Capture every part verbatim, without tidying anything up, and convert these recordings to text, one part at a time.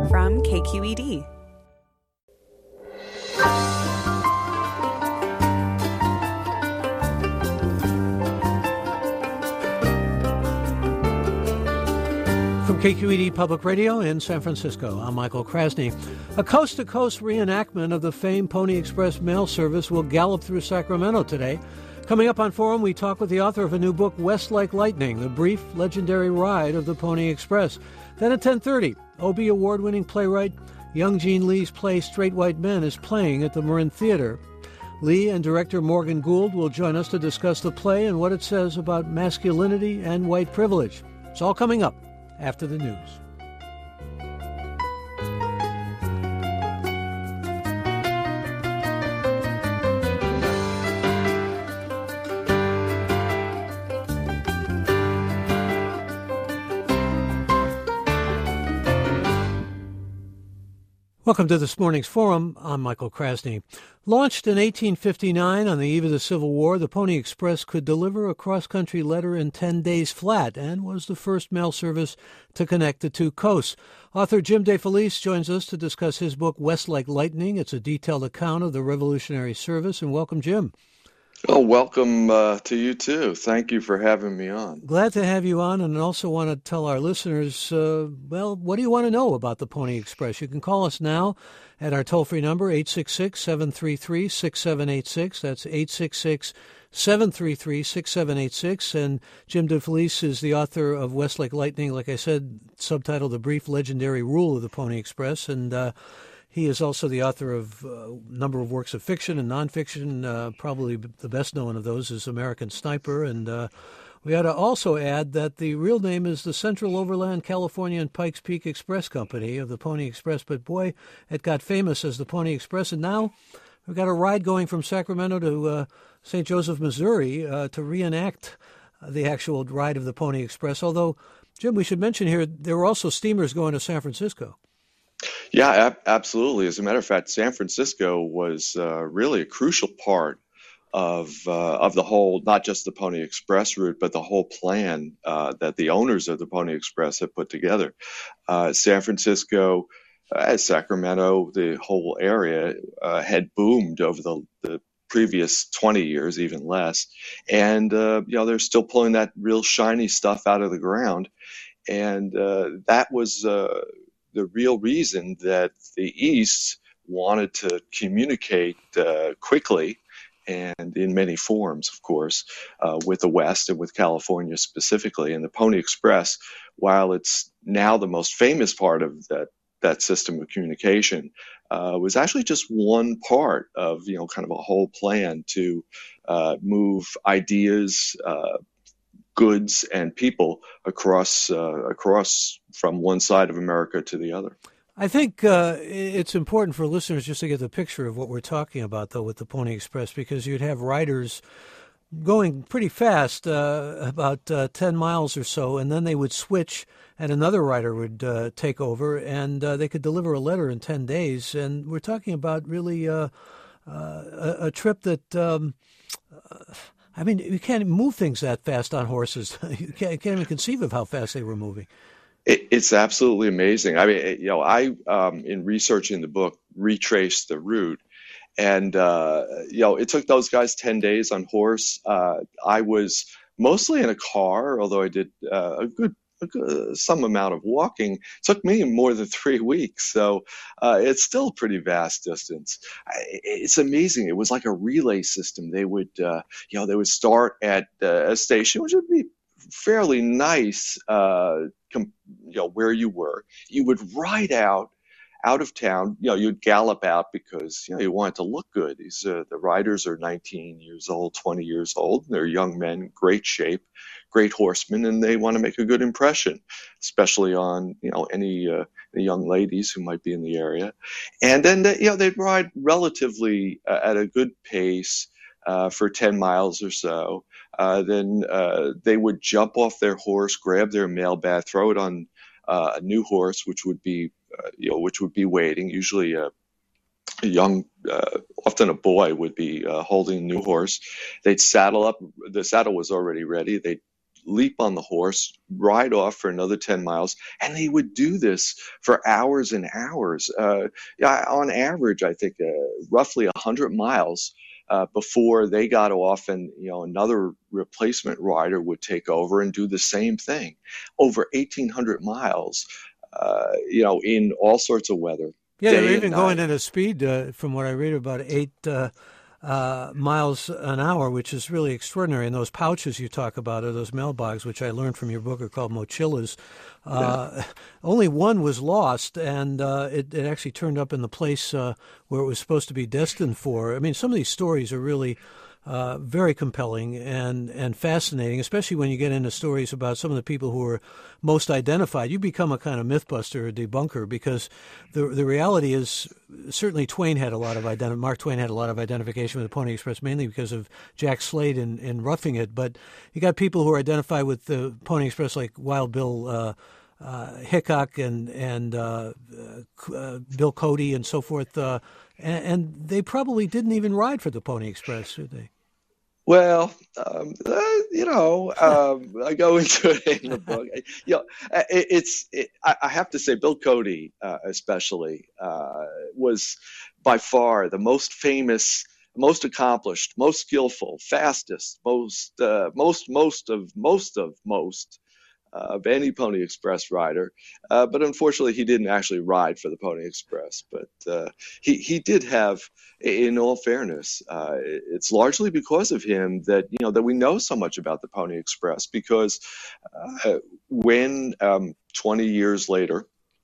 from K Q E D. From K Q E D Public Radio in San Francisco, I'm Michael Krasny. A coast-to-coast reenactment of the famed Pony Express mail service will gallop through Sacramento today. Coming up on Forum, we talk with the author of a new book, West Like Lightning, the brief, legendary ride of the Pony Express. Then at ten thirty, Obie Award-winning playwright Young Jean Lee's play Straight White Men is playing at the Marin Theater. Lee and director Morgan Gould will join us to discuss the play and what it says about masculinity and white privilege. It's all coming up after the news. Welcome to this morning's Forum. I'm Michael Krasny. Launched in eighteen fifty-nine on the eve of the Civil War, the Pony Express could deliver a cross-country letter in ten days flat and was the first mail service to connect the two coasts. Author Jim DeFelice joins us to discuss his book, West Like Lightning. It's a detailed account of the Revolutionary Service. And welcome, Jim. Oh, welcome uh, to you, too. Thank you for having me on. Glad to have you on, and also want to tell our listeners, uh, well, what do you want to know about the Pony Express? You can call us now at our toll-free number, eight six six, seven three three, six seven eight six. That's eight six six, seven three three, six seven eight six. And Jim DeFelice is the author of West Like Lightning, like I said, subtitled The Brief Legendary Rule of the Pony Express. And uh, he is also the author of a number of works of fiction and nonfiction. Uh, probably the best known of those is American Sniper. And uh, we ought to also add that the real name is the Central Overland California and Pikes Peak Express Company of the Pony Express. But boy, it got famous as the Pony Express. And now we've got a ride going from Sacramento to uh, Saint Joseph, Missouri, uh, to reenact the actual ride of the Pony Express. Although, Jim, we should mention here, there were also steamers going to San Francisco. Yeah, ab- absolutely. As a matter of fact, San Francisco was uh, really a crucial part of uh, of the whole, not just the Pony Express route, but the whole plan uh, that the owners of the Pony Express had put together. Uh, San Francisco, uh, Sacramento, the whole area uh, had boomed over the, the previous twenty years, even less. And, uh, you know, they're still pulling that real shiny stuff out of the ground. And uh, that was uh, the real reason that the East wanted to communicate uh, quickly and in many forms, of course, uh, with the West and with California specifically. And the Pony Express, while it's now the most famous part of that, that system of communication, uh, was actually just one part of, you know, kind of a whole plan to uh, move ideas, uh, goods and people across uh, across from one side of America to the other. I think uh, it's important for listeners just to get the picture of what we're talking about, though, with the Pony Express, because you'd have riders going pretty fast, uh, about uh, ten miles or so, and then they would switch and another rider would uh, take over, and uh, they could deliver a letter in ten days. And we're talking about really uh, uh, a, a trip that... Um, uh, I mean, you can't move things that fast on horses. You can't, you can't even conceive of how fast they were moving. It, it's absolutely amazing. I mean, you know, I, um, in researching the book, retraced the route. And, uh, you know, it took those guys ten days on horse. Uh, I was mostly in a car, although I did uh, a good a good, some amount of walking. It took me more than three weeks. So uh, it's still a pretty vast distance. I, it's amazing. It was like a relay system. They would, uh, you know, they would start at uh, a station, which would be fairly nice, uh, com- you know, where you were. You would ride out, out of town. You know, you'd gallop out because, you know, you want it to look good. These, uh, the riders are nineteen years old, twenty years old. They're young men, great shape, great horsemen, and they want to make a good impression, especially on, you know, any, uh, any young ladies who might be in the area. And then, they, you know, they'd ride relatively uh, at a good pace uh, for ten miles or so. Uh, then uh, they would jump off their horse, grab their mail bag, throw it on uh, a new horse, which would be, uh, you know, which would be waiting. Usually a, a young, uh, often a boy would be uh, holding a new horse. They'd saddle up. The saddle was already ready. They'd leap on the horse, ride off for another ten miles, and they would do this for hours and hours. Uh, yeah, on average, I think uh, roughly one hundred miles uh, before they got off, and you know another replacement rider would take over and do the same thing. Over eighteen hundred miles, uh, you know, in all sorts of weather. Yeah, they're even going at a speed, uh, from what I read, about eight uh, uh, miles an hour, which is really extraordinary. And those pouches you talk about are those mailbags, which I learned from your book are called mochillas. Uh, yeah. Only one was lost, and uh, it, it actually turned up in the place uh, where it was supposed to be destined for. I mean, some of these stories are really Uh, very compelling and, and fascinating, especially when you get into stories about some of the people who are most identified. You become a kind of mythbuster or debunker, because the the reality is certainly Twain had a lot of identi- Mark Twain had a lot of identification with the Pony Express, mainly because of Jack Slade in, in Roughing It. But you got people who are identified with the Pony Express like Wild Bill uh, uh, Hickok and and uh, uh, Bill Cody and so forth, uh, and, and they probably didn't even ride for the Pony Express, did they? Well, um, uh, you know, um, I go into it in the book. You know, it, it's. It, I, I have to say, Bill Cody, uh, especially, uh, was by far the most famous, most accomplished, most skillful, fastest, most, uh, most, most of, most of, most. Uh, of any Pony Express rider, uh, but unfortunately he didn't actually ride for the Pony Express. But uh, he he did have, in all fairness, uh, it's largely because of him that you know that we know so much about the Pony Express. Because uh, when um, twenty years later,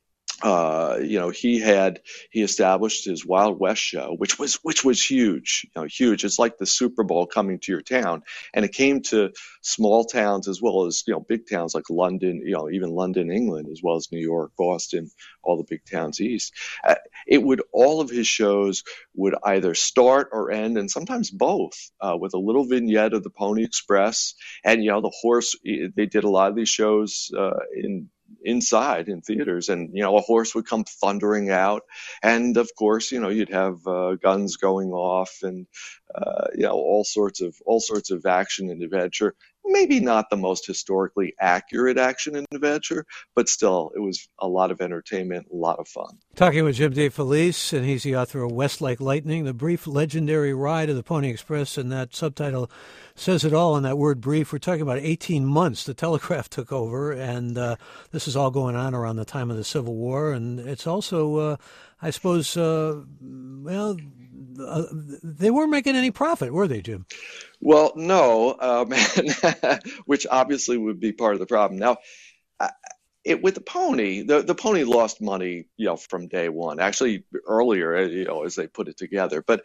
Uh, you know, he had he established his Wild West show, which was which was huge, you know, huge. It's like the Super Bowl coming to your town, and it came to small towns as well as you know big towns like London, you know, even London, England, as well as New York, Boston, all the big towns east. Uh, it would all of his shows would either start or end, and sometimes both, uh, with a little vignette of the Pony Express, and you know the horse. They did a lot of these shows uh, in. inside in theaters, and you know a horse would come thundering out, and of course you know you'd have uh, guns going off, and uh, you know all sorts of all sorts of action and adventure. Maybe not the most historically accurate action and adventure, but still it was a lot of entertainment, a lot of fun. Talking with Jim DeFelice, and he's the author of West Like Lightning, the brief legendary ride of the Pony Express, and that subtitle says it all in that word brief. We're talking about eighteen months. The Telegraph took over, and uh, this is all going on around the time of the Civil War, and it's also, uh, I suppose, uh, well, uh, they weren't making any profit, were they, Jim? Well, no, um, which obviously would be part of the problem. Now, uh, it, with the pony, the, the pony lost money, you know, from day one. Actually, earlier, you know, as they put it together. But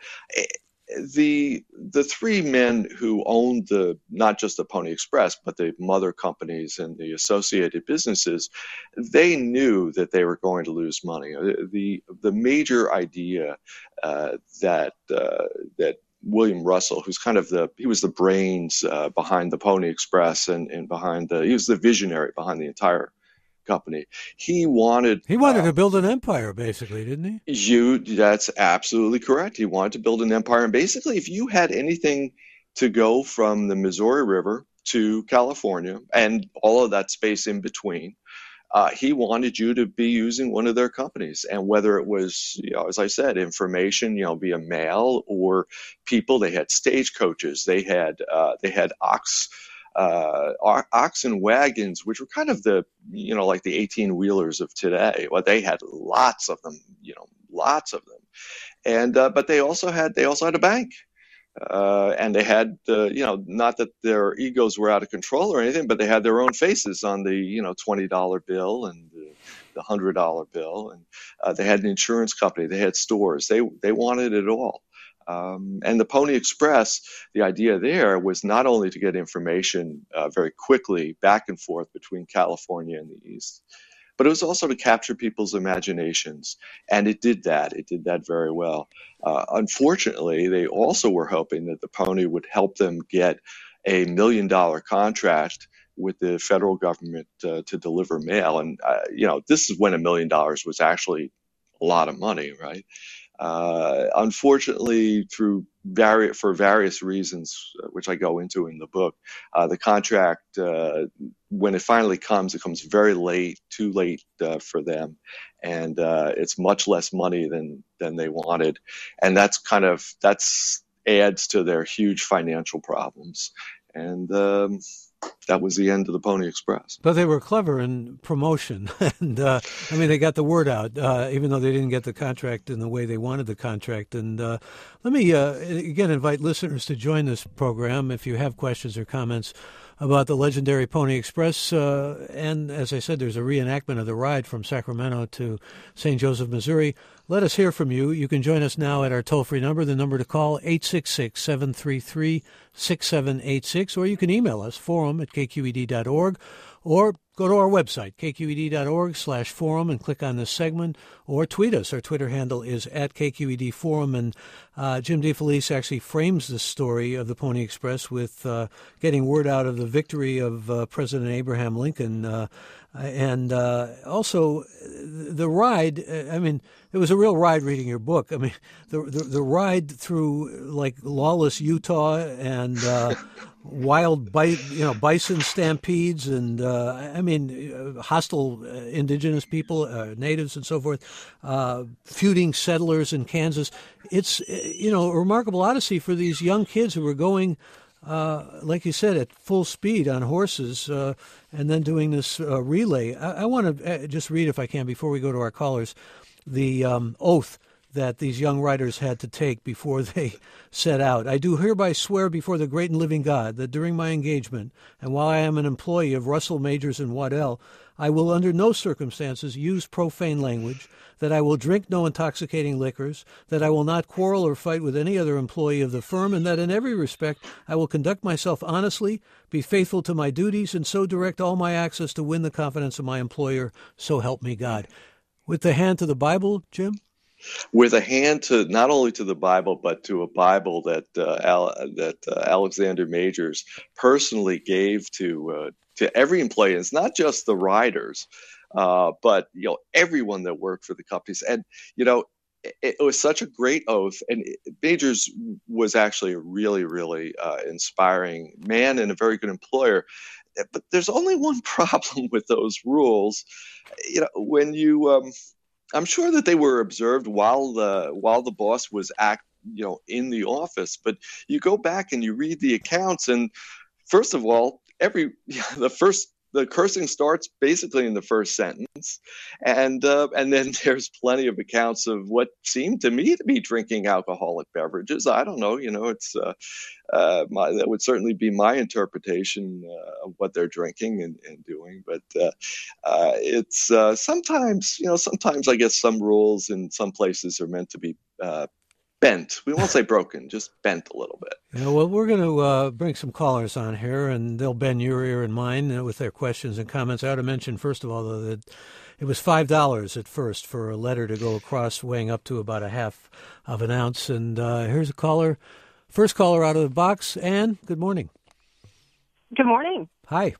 the the three men who owned the not just the Pony Express, but the mother companies and the associated businesses, they knew that they were going to lose money. The the major idea uh, that uh, that William Russell, who's kind of the, he was the brains uh, behind the Pony Express and, and behind the, he was the visionary behind the entire company. He wanted, he wanted uh, to build an empire, basically, didn't he? You, that's absolutely correct. He wanted to build an empire. And basically, if you had anything to go from the Missouri River to California and all of that space in between, Uh, he wanted you to be using one of their companies, and whether it was, you know, as I said, information, you know, via mail or people. They had stagecoaches, they had uh, they had ox uh, oxen wagons, which were kind of the, you know, like the eighteen wheelers of today. Well, they had lots of them, you know, lots of them, and uh, but they also had they also had a bank. Uh, and they had, uh, you know, not that their egos were out of control or anything, but they had their own faces on the, you know, twenty dollar bill and the, the one hundred dollar bill. And uh, they had an insurance company. They had stores. They they wanted it all. Um, and the Pony Express, the idea there was not only to get information uh, very quickly back and forth between California and the East, but it was also to capture people's imaginations. And it did that. It did that very well. Uh, unfortunately, they also were hoping that the pony would help them get a million dollar contract with the federal government uh, to deliver mail. And, uh, you know, this is when a million dollars was actually a lot of money, right? Uh, unfortunately, through vari- for various reasons, uh, which I go into in the book, uh, the contract, uh, when it finally comes, it comes very late, too late uh, for them, and uh, it's much less money than than they wanted, and that's kind of that's adds to their huge financial problems, and um, that was the end of the Pony Express. But they were clever in promotion, and uh, I mean, they got the word out, uh, even though they didn't get the contract in the way they wanted the contract. And uh, let me uh, again invite listeners to join this program if you have questions or comments about the legendary Pony Express. Uh, and as I said, there's a reenactment of the ride from Sacramento to Saint Joseph, Missouri. Let us hear from you. You can join us now at our toll-free number, the number to call, eight six six, seven three three, six seven eight six, or you can email us, forum at k q e d dot org, or go to our website, k q e d dot org slash forum, and click on this segment, or tweet us. Our Twitter handle is at K Q E D Forum, and uh, Jim DeFelice actually frames the story of the Pony Express with uh, getting word out of the victory of uh, President Abraham Lincoln. Uh, and uh, also the ride, I mean, it was a real ride reading your book. I mean, the the, the ride through like lawless Utah and uh, wild, bi- you know, bison stampedes, and uh, I mean, uh, hostile uh, indigenous people, uh, natives, and so forth, uh, feuding settlers in Kansas. It's you know a remarkable odyssey for these young kids who were going, uh, like you said, at full speed on horses, uh, and then doing this uh, relay. I, I want to just read, if I can, before we go to our callers, the um, oath that these young riders had to take before they set out. I do hereby swear before the great and living God that during my engagement, and while I am an employee of Russell, Majors, and Waddell, I will under no circumstances use profane language, that I will drink no intoxicating liquors, that I will not quarrel or fight with any other employee of the firm, and that in every respect I will conduct myself honestly, be faithful to my duties, and so direct all my acts as to win the confidence of my employer. So help me God. With the hand to the Bible, Jim? With a hand to not only to the Bible, but to a Bible that uh, Al, that uh, Alexander Majors personally gave to uh, to every employee. It's not just the riders, uh, but you know everyone that worked for the companies. And you know it, it was such a great oath. And Majors was actually a really, really uh, inspiring man and a very good employer. But there's only one problem with those rules. You know, when you um, I'm sure that they were observed while the while the boss was act, you know, in the office. But you go back and you read the accounts, and first of all, every the first the cursing starts basically in the first sentence, and uh, and then there's plenty of accounts of what seemed to me to be drinking alcoholic beverages. I don't know, you know, it's uh, uh, my, that would certainly be my interpretation uh, of what they're drinking and, and doing. But uh, uh, it's uh, sometimes, you know, sometimes I guess some rules in some places are meant to be uh, bent. We won't say broken, just bent a little bit. You know, well, we're going to uh, bring some callers on here, and they'll bend your ear and mine uh, with their questions and comments. I ought to mention, first of all, though, that it was five dollars at first for a letter to go across weighing up to about a half of an ounce. And uh, here's a caller, first caller out of the box. Ann, good morning. Good morning. Hi.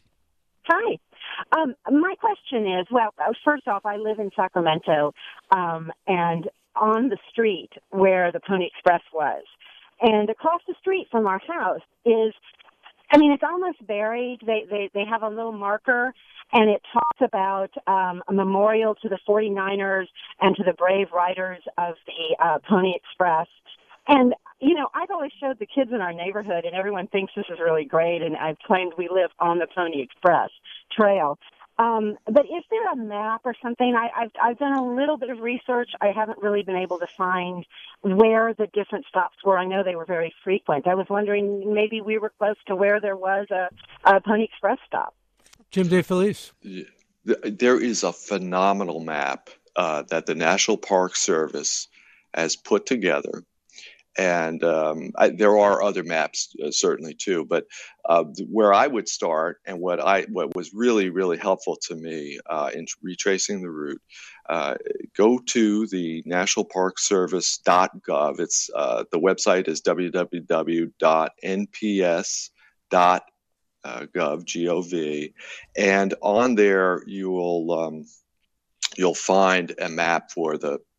Hi. Um, my question is, well, first off, I live in Sacramento, um, and on the street where the Pony Express was. And across the street from our house is, I mean, it's almost buried. They they, they have a little marker, and it talks about um, a memorial to the forty-niners and to the brave riders of the uh, Pony Express. And, you know, I've always showed the kids in our neighborhood, and everyone thinks this is really great, and I've claimed we live on the Pony Express trail. Um, but is there a map or something? I, I've, I've done a little bit of research. I haven't really been able to find where the different stops were. I know they were very frequent. I was wondering maybe we were close to where there was a, a Pony Express stop. Jim DeFelice. There is a phenomenal map uh, that the National Park Service has put together. And um, I, there are other maps uh, certainly too, but uh, where I would start and what I what was really really helpful to me uh, in retracing the route, uh, go to the national park service dot gov. It's uh, the website is w w w dot n p s dot gov, G O V, and on there you will um, you'll find a map for the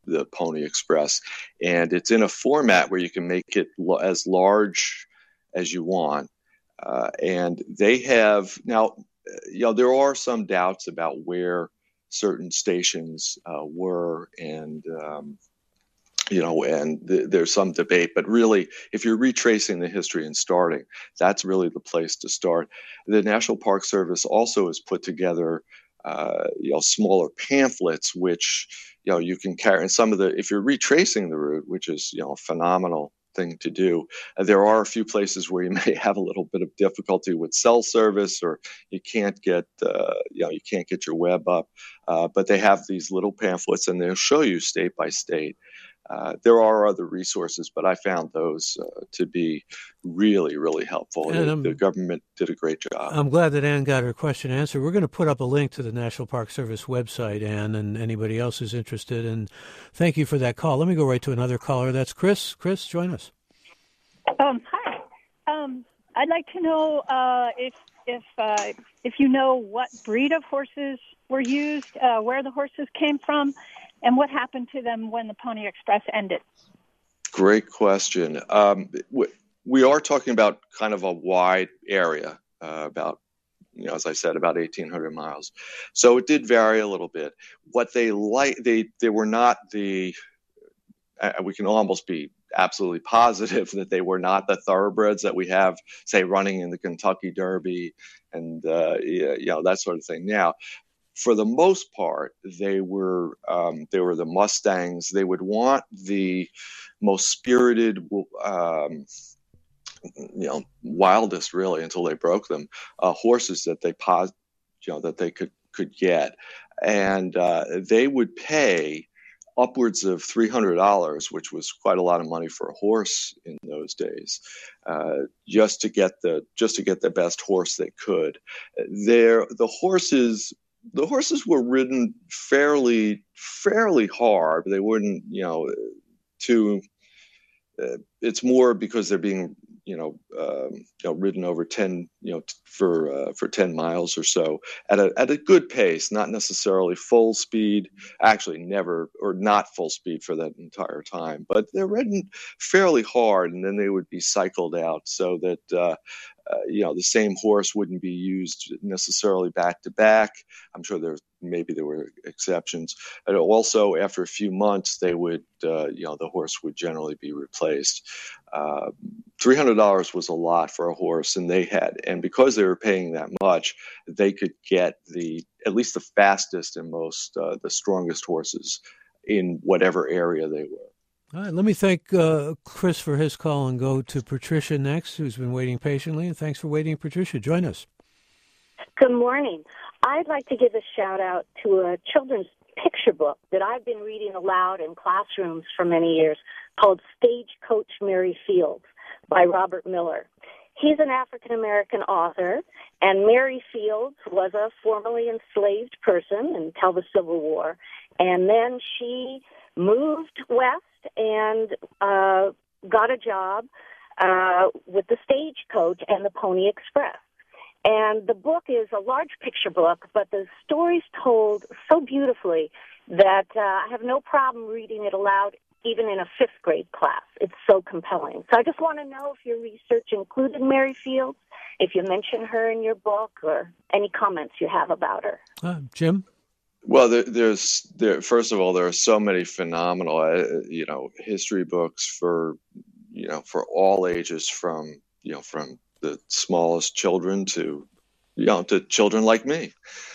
the Pony Express, and it's in a format where you can make it lo- as large as you want. Uh, and they have now, you know, there are some doubts about where certain stations uh, were, and um, you know, and th- there's some debate. But really, if you're retracing the history and starting, that's really the place to start. The National Park Service also has put together, uh, you know, smaller pamphlets, which you know you can carry. And some of the, if you're retracing the route, which is you know a phenomenal thing to do. Uh, there are a few places where you may have a little bit of difficulty with cell service, or you can't get, uh, you know, you can't get your web up. Uh, but they have these little pamphlets, and they'll show you state by state. Uh, there are other resources, but I found those uh, to be really, really helpful. And the, the government did a great job. I'm glad that Ann got her question answered. We're going to put up a link to the National Park Service website, Ann, and anybody else who's interested. And thank you for that call. Let me go right to another caller. That's Chris. Chris, join us. Um, hi. Um, I'd like to know uh, if if uh, if you know what breed of horses were used, uh, where the horses came from, and what happened to them when the Pony Express ended. Great question. Um, we, we are talking about kind of a wide area, uh, about, you know, as I said, about eighteen hundred miles. So it did vary a little bit. What they like, they they were not the. Uh, we can almost be absolutely positive that they were not the thoroughbreds that we have, say, running in the Kentucky Derby and uh, you know that sort of thing. Now, for the most part, they were um, they were the Mustangs. They would want the most spirited, um, you know, wildest, really, until they broke them, uh, horses that they pos- you know, that they could could get, and uh, they would pay upwards of three hundred dollars, which was quite a lot of money for a horse in those days, uh, just to get the just to get the best horse they could. There, the horses. The horses were ridden fairly, fairly hard. They wouldn't, you know, too. Uh, it's more because they're being, you know, um, you know, ridden over ten, you know, t- for uh, for ten miles or so at a at a good pace, not necessarily full speed. Actually, never or not full speed for that entire time. But they're ridden fairly hard, and then they would be cycled out so that. Uh, Uh, you know, the same horse wouldn't be used necessarily back to back. I'm sure there maybe there were exceptions. And also, after a few months, they would, uh, you know, the horse would generally be replaced. Uh, three hundred dollars was a lot for a horse, and they had, and because they were paying that much, they could get the at least the fastest and most uh, the strongest horses in whatever area they were. All right, let me thank uh, Chris for his call and go to Patricia next, who's been waiting patiently. And thanks for waiting, Patricia. Join us. Good morning. I'd like to give a shout-out to a children's picture book that I've been reading aloud in classrooms for many years called Stagecoach Mary Fields by Robert Miller. He's an African-American author, and Mary Fields was a formerly enslaved person until the Civil War, and then she moved west and uh, got a job uh, with the Stagecoach and the Pony Express. And the book is a large picture book, but the story's told so beautifully that uh, I have no problem reading it aloud, even in a fifth grade class. It's so compelling. So I just want to know if your research included Mary Fields, if you mention her in your book, or any comments you have about her. Uh, Jim? Well, there, there's there. First of all, there are so many phenomenal, uh, you know, history books for, you know, for all ages, from you know, from the smallest children to, you know, to children like me.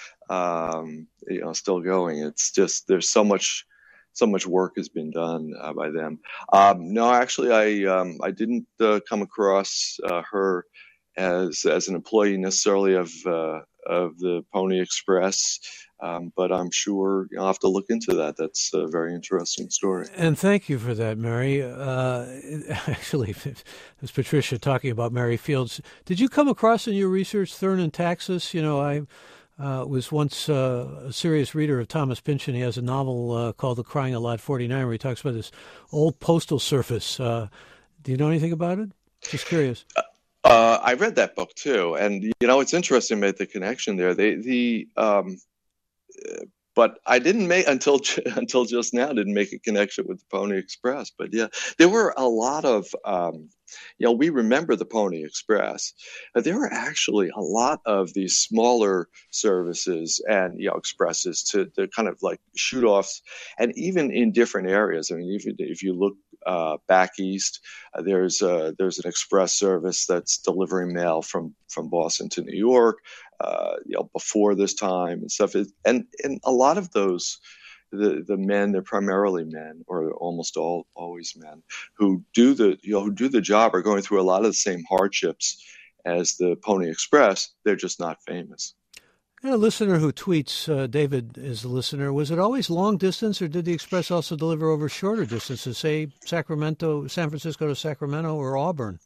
Um, you know, still going. It's just there's so much, so much work has been done uh, by them. Um, no, actually, I um, I didn't uh, come across uh, her as as an employee necessarily of uh, of the Pony Express. Um, but I'm sure you'll have to look into that. That's a very interesting story. And thank you for that, Mary. Uh, actually, it was Patricia talking about Mary Fields. Did you come across in your research Thurn and Taxis? You know, I uh, was once uh, a serious reader of Thomas Pynchon. He has a novel uh, called The Crying of Lot forty-nine where he talks about this old postal service. Uh, do you know anything about it? Just curious. Uh, I read that book, too. And, you know, it's interesting to make the connection there. They, the... Um, but I didn't make until until just now didn't make a connection with the Pony Express. But yeah, there were a lot of um, you know, we remember the Pony Express, but there were actually a lot of these smaller services and, you know, expresses to, to kind of like shoot offs, and even in different areas. I mean, if you, if you look uh, back east, uh, there's uh, there's an express service that's delivering mail from from Boston to New York, uh, you know, before this time and stuff. And and a lot of those. The the men, they're primarily men, or almost all always men, who do the you know who do the job are going through a lot of the same hardships as the Pony Express. They're just not famous. And a listener who tweets, uh, David is the listener. Was it always long distance, or did the Express also deliver over shorter distances, say Sacramento, San Francisco to Sacramento, or Auburn?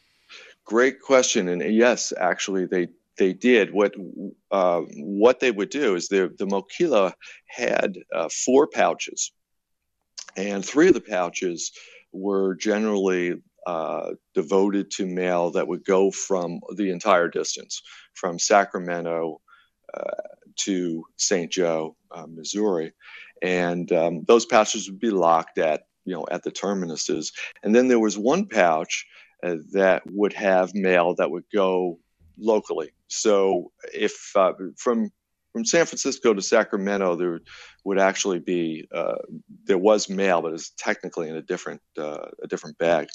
Great question, and yes, actually they. They did. What uh, what they would do is the the Mochila had uh, four pouches, and three of the pouches were generally uh, devoted to mail that would go from the entire distance, from Sacramento uh, to Saint Joe, uh, Missouri, and um, those pouches would be locked at you know at the terminuses. And then there was one pouch uh, that would have mail that would go locally. So if uh, from from San Francisco to Sacramento, there would actually be uh, there was mail, but it's technically in a different uh, a different bag.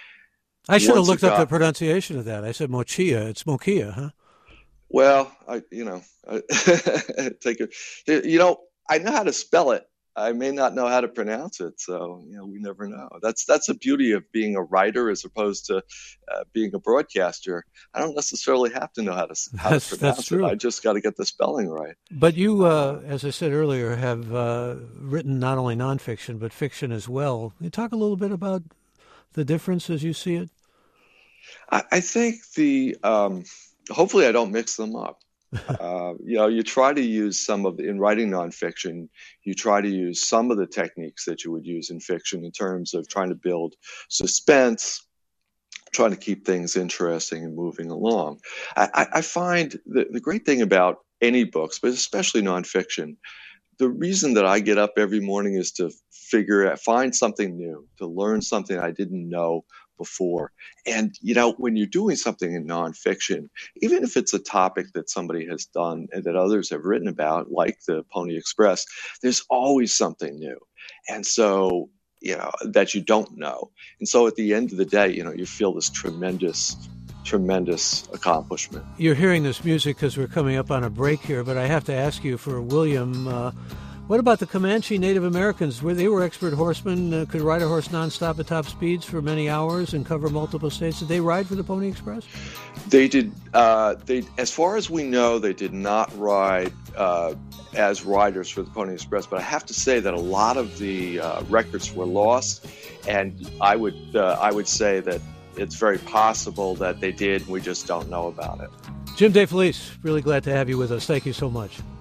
I should Once have looked got, up the pronunciation of that. I said mochia. It's mochia, huh? Well, I you know I, take it. You know I know how to spell it. I may not know how to pronounce it, so you know we never know. That's that's the beauty of being a writer as opposed to uh, being a broadcaster. I don't necessarily have to know how to how that's, to pronounce that's true. it. I just got to get the spelling right. But you, uh, as I said earlier, have uh, written not only nonfiction but fiction as well. Can you talk a little bit about the difference as you see it? I, I think the um, hopefully I don't mix them up. uh, you know, you try to use some of the, in writing nonfiction, you try to use some of the techniques that you would use in fiction in terms of trying to build suspense, trying to keep things interesting and moving along. I, I find the, the great thing about any books, but especially nonfiction, the reason that I get up every morning is to figure out, find something new, to learn something I didn't know before. And, you know, when you're doing something in nonfiction, even if it's a topic that somebody has done and that others have written about, like the Pony Express, there's always something new. And so, you know, that you don't know. And so at the end of the day, you know, you feel this tremendous, tremendous accomplishment. You're hearing this music because we're coming up on a break here, but I have to ask you for William, uh, what about the Comanche Native Americans? Where they were expert horsemen, uh, could ride a horse nonstop at top speeds for many hours and cover multiple states. Did they ride for the Pony Express? They did. Uh, they, as far as we know, they did not ride uh, as riders for the Pony Express. But I have to say that a lot of the uh, records were lost, and I would uh, I would say that it's very possible that they did. We just don't know about it. Jim DeFelice, really glad to have you with us. Thank you so much.